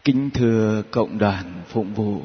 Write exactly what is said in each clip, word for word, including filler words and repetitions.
Kính thưa cộng đoàn phụng vụ,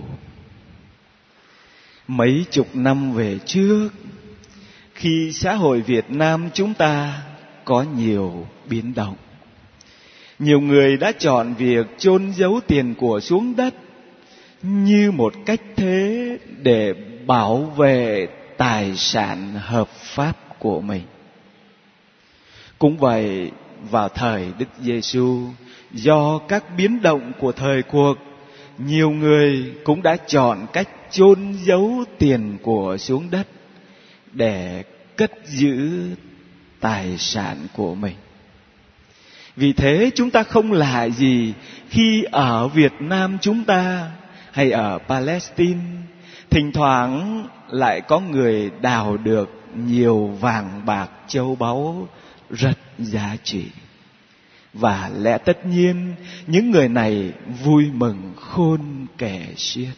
mấy chục năm về trước, khi xã hội Việt Nam chúng ta có nhiều biến động, nhiều người đã chọn việc chôn giấu tiền của xuống đất như một cách thế để bảo vệ tài sản hợp pháp của mình. Cũng vậy, vào thời Đức Giêsu, do các biến động của thời cuộc, nhiều người cũng đã chọn cách chôn giấu tiền của xuống đất để cất giữ tài sản của mình. Vì thế chúng ta không lạ gì khi ở Việt Nam chúng ta hay ở Palestine, thỉnh thoảng lại có người đào được nhiều vàng bạc châu báu rất giá trị. Và lẽ tất nhiên những người này vui mừng khôn kể xiết.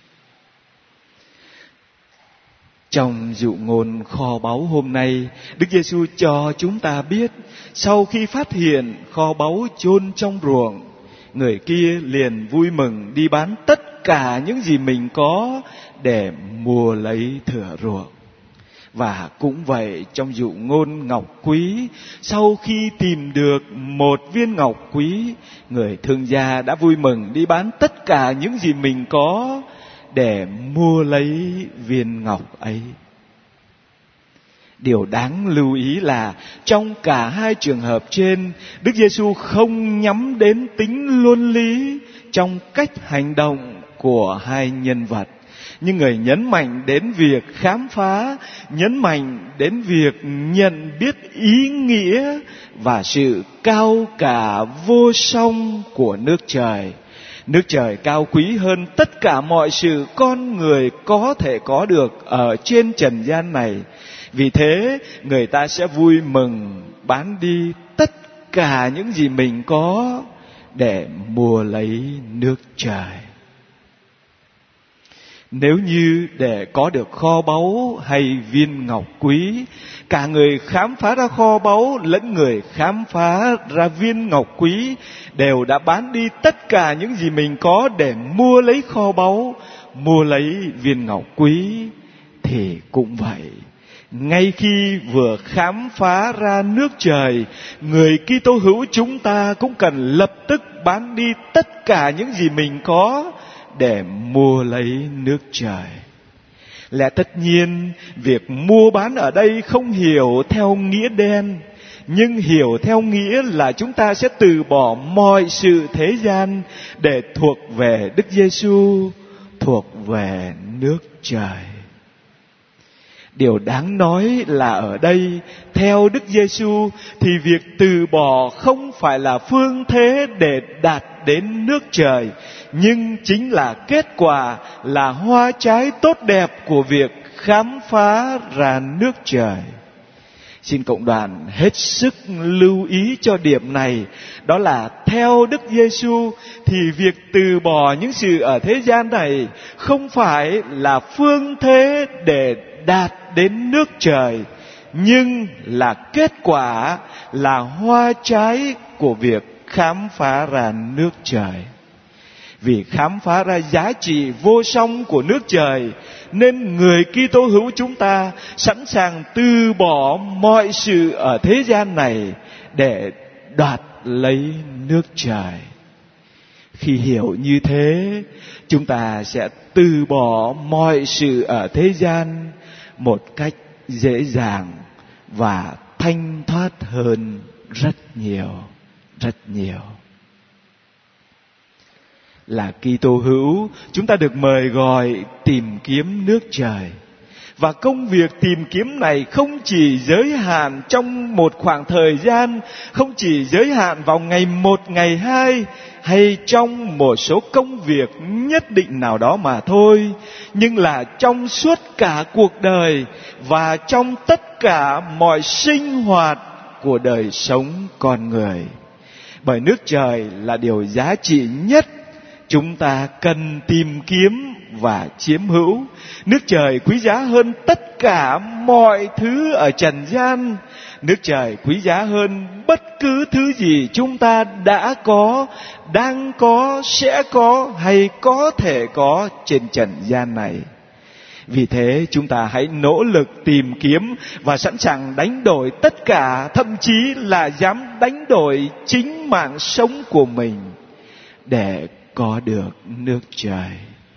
Trong dụ ngôn kho báu hôm nay, Đức Giêsu cho chúng ta biết, sau khi phát hiện kho báu chôn trong ruộng, người kia liền vui mừng đi bán tất cả những gì mình có để mua lấy thửa ruộng. Và cũng vậy, trong dụ ngôn ngọc quý, sau khi tìm được một viên ngọc quý, người thương gia đã vui mừng đi bán tất cả những gì mình có để mua lấy viên ngọc ấy. Điều đáng lưu ý là trong cả hai trường hợp trên, Đức Giêsu không nhắm đến tính luân lý trong cách hành động của hai nhân vật, nhưng người nhấn mạnh đến việc khám phá, nhấn mạnh đến việc nhận biết ý nghĩa và sự cao cả vô song của nước trời. Nước trời cao quý hơn tất cả mọi sự con người có thể có được ở trên trần gian này. Vì thế, người ta sẽ vui mừng bán đi tất cả những gì mình có để mua lấy nước trời. Nếu như để có được kho báu hay viên ngọc quý, cả người khám phá ra kho báu lẫn người khám phá ra viên ngọc quý đều đã bán đi tất cả những gì mình có để mua lấy kho báu, mua lấy viên ngọc quý, thì cũng vậy. Ngay khi vừa khám phá ra nước trời, người Kitô hữu chúng ta cũng cần lập tức bán đi tất cả những gì mình có để mua lấy nước trời. Lẽ tất nhiên, việc mua bán ở đây không hiểu theo nghĩa đen, nhưng hiểu theo nghĩa là chúng ta sẽ từ bỏ mọi sự thế gian để thuộc về Đức Giêsu, thuộc về nước trời. Điều đáng nói là ở đây, theo Đức Giêsu thì việc từ bỏ không phải là phương thế để đạt đến nước trời, nhưng chính là kết quả, là hoa trái tốt đẹp của việc khám phá ra nước trời. Xin cộng đoàn hết sức lưu ý cho điểm này, đó là theo Đức Giêsu thì việc từ bỏ những sự ở thế gian này không phải là phương thế để đạt đến nước trời, nhưng là kết quả, là hoa trái của việc khám phá ra nước trời. Vì khám phá ra giá trị vô song của nước trời, nên người Kitô hữu chúng ta sẵn sàng từ bỏ mọi sự ở thế gian này để đoạt lấy nước trời. Khi hiểu như thế, chúng ta sẽ từ bỏ mọi sự ở thế gian một cách dễ dàng và thanh thoát hơn rất nhiều, rất nhiều. Là Kitô hữu, chúng ta được mời gọi tìm kiếm nước trời. Và công việc tìm kiếm này không chỉ giới hạn trong một khoảng thời gian, không chỉ giới hạn vào ngày một, ngày hai, hay trong một số công việc nhất định nào đó mà thôi, nhưng là trong suốt cả cuộc đời và trong tất cả mọi sinh hoạt của đời sống con người. Bởi nước trời là điều giá trị nhất chúng ta cần tìm kiếm và chiếm hữu. Nước trời quý giá hơn tất cả mọi thứ ở trần gian. Nước trời quý giá hơn bất cứ thứ gì chúng ta đã có, đang có, sẽ có hay có thể có trên trần gian này. Vì thế chúng ta hãy nỗ lực tìm kiếm và sẵn sàng đánh đổi tất cả, thậm chí là dám đánh đổi chính mạng sống của mình để có được nước trời.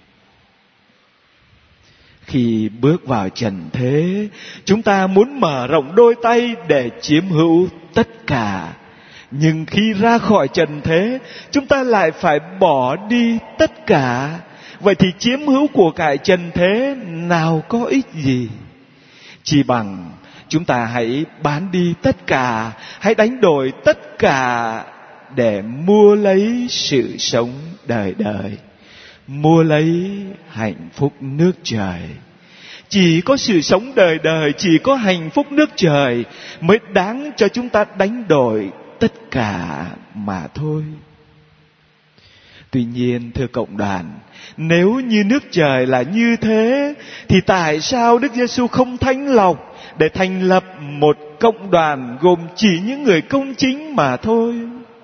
Khi bước vào trần thế, chúng ta muốn mở rộng đôi tay để chiếm hữu tất cả. Nhưng khi ra khỏi trần thế, chúng ta lại phải bỏ đi tất cả. Vậy thì chiếm hữu của cải trần thế nào có ích gì? Chỉ bằng chúng ta hãy bán đi tất cả, hãy đánh đổi tất cả để mua lấy sự sống đời đời, mua lấy hạnh phúc nước trời. Chỉ có sự sống đời đời, chỉ có hạnh phúc nước trời mới đáng cho chúng ta đánh đổi tất cả mà thôi. Tuy nhiên, thưa cộng đoàn, nếu như nước trời là như thế, thì tại sao Đức Giêsu không thanh lọc để thành lập một cộng đoàn gồm chỉ những người công chính mà thôi?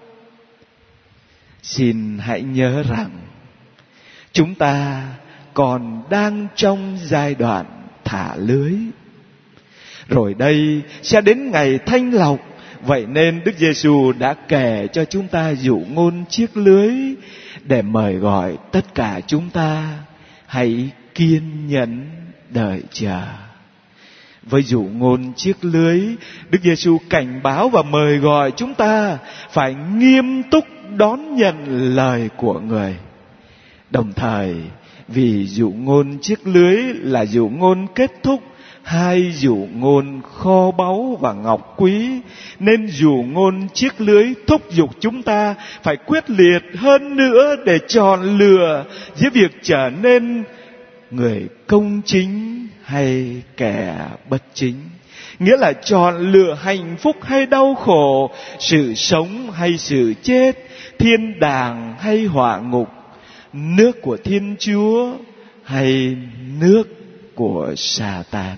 Xin hãy nhớ rằng chúng ta còn đang trong giai đoạn thả lưới. Rồi đây sẽ đến ngày thanh lọc. Vậy nên Đức Giêsu đã kể cho chúng ta dụ ngôn chiếc lưới để mời gọi tất cả chúng ta hãy kiên nhẫn đợi chờ. Với dụ ngôn chiếc lưới, Đức Giêsu cảnh báo và mời gọi chúng ta phải nghiêm túc đón nhận lời của người. Đồng thời, vì dụ ngôn chiếc lưới là dụ ngôn kết thúc hai dụ ngôn kho báu và ngọc quý, nên dụ ngôn chiếc lưới thúc giục chúng ta phải quyết liệt hơn nữa để chọn lựa giữa việc trở nên người công chính hay kẻ bất chính. Nghĩa là chọn lựa hạnh phúc hay đau khổ, sự sống hay sự chết, thiên đàng hay hỏa ngục, nước của Thiên Chúa hay nước của Sa-tan.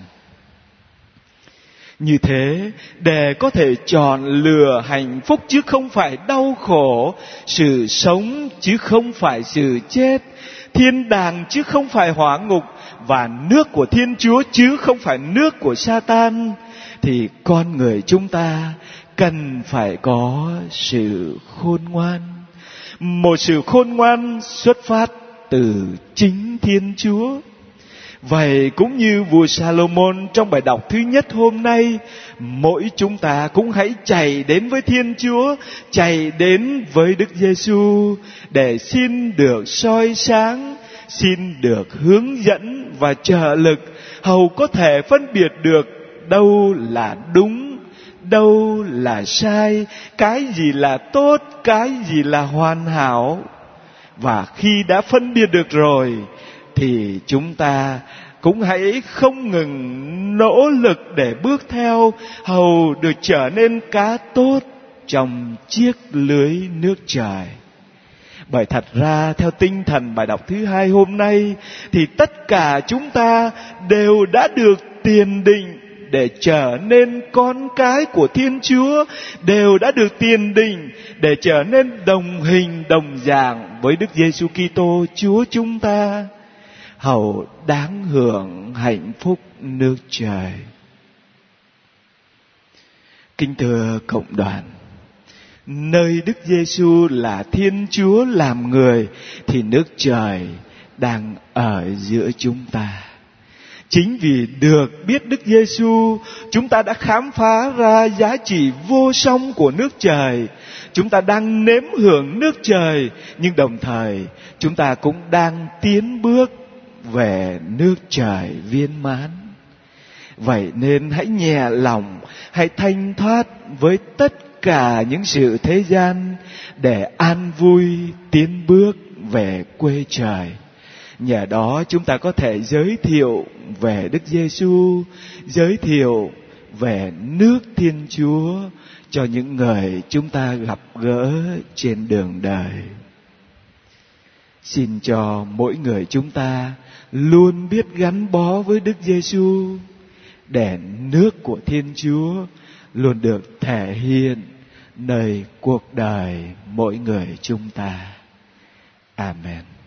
Như thế, để có thể chọn lựa hạnh phúc chứ không phải đau khổ, sự sống chứ không phải sự chết, thiên đàng chứ không phải hỏa ngục, và nước của Thiên Chúa chứ không phải nước của Sa-tan, thì con người chúng ta cần phải có sự khôn ngoan. Một sự khôn ngoan xuất phát từ chính Thiên Chúa. Vậy cũng như vua Salomon trong bài đọc thứ nhất hôm nay, mỗi chúng ta cũng hãy chạy đến với Thiên Chúa, chạy đến với Đức Giêsu để xin được soi sáng, xin được hướng dẫn và trợ lực, hầu có thể phân biệt được đâu là đúng, đâu là sai, cái gì là tốt, cái gì là hoàn hảo. Và khi đã phân biệt được rồi, thì chúng ta cũng hãy không ngừng nỗ lực để bước theo, hầu được trở nên cá tốt trong chiếc lưới nước trời. Bởi thật ra, theo tinh thần bài đọc thứ hai hôm nay, thì tất cả chúng ta đều đã được tiền định để trở nên con cái của Thiên Chúa, đều đã được tiền định để trở nên đồng hình đồng dạng với Đức Giêsu Kitô Chúa chúng ta, hầu đáng hưởng hạnh phúc nước trời. Kính thưa cộng đoàn, nơi Đức Giêsu là Thiên Chúa làm người, thì nước trời đang ở giữa chúng ta. Chính vì được biết Đức Giêsu, chúng ta đã khám phá ra giá trị vô song của nước trời. Chúng ta đang nếm hưởng nước trời, nhưng đồng thời chúng ta cũng đang tiến bước về nước trời viên mãn. Vậy nên hãy nhẹ lòng, hãy thanh thoát với tất cả những sự thế gian để an vui tiến bước về quê trời. Nhờ đó chúng ta có thể giới thiệu về Đức Giêsu, giới thiệu về nước Thiên Chúa cho những người chúng ta gặp gỡ trên đường đời. Xin cho mỗi người chúng ta luôn biết gắn bó với Đức Giêsu, để nước của Thiên Chúa luôn được thể hiện nơi cuộc đời mỗi người chúng ta. Amen.